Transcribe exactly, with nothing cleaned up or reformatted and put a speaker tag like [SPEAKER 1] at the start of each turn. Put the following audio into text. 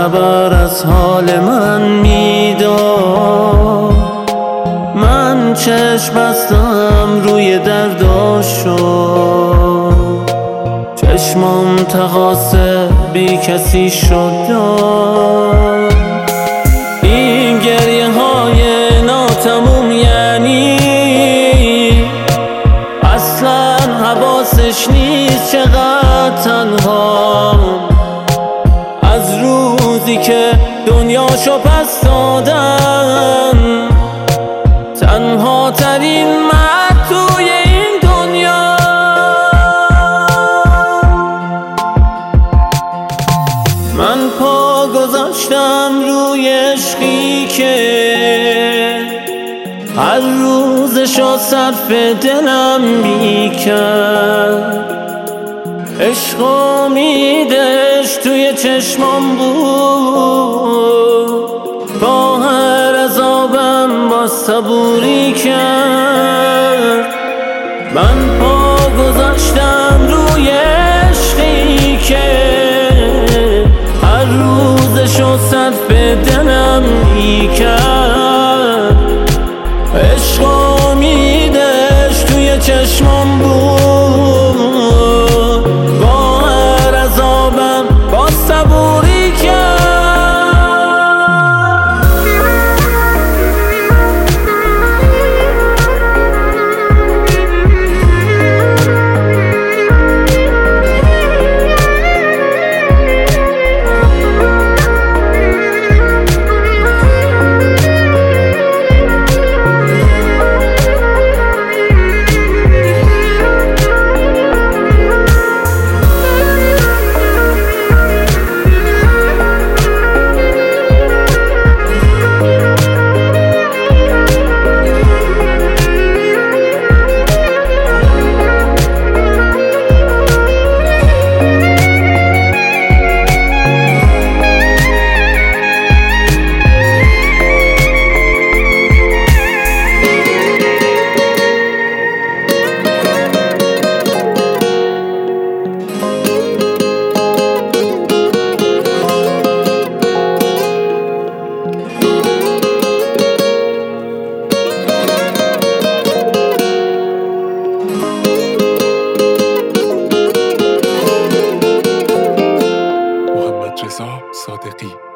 [SPEAKER 1] خبر از حال من میداد. من چشم بستم روی درداشو، چشمام تقاصه بی کسی شد. این گریه های ناتموم یعنی اصلا حواسش نیست چقدر تنها. از روزی که دنیاشو پس دادم، تنها ترین مرد توی این دنیا. من پا گذاشتم روی عشقی که هر روزشو صرف دلم میکرد. عشق و امیدش توی چشمام بود، با هر عذابم با صبوری کرد. من پا گذاشتم روی عشقی که هر روزشو صرف دلم میکرد. عشق و امیدش توی چشمام بود، با هر عذابم با صبوری کرد.
[SPEAKER 2] رضا صادقی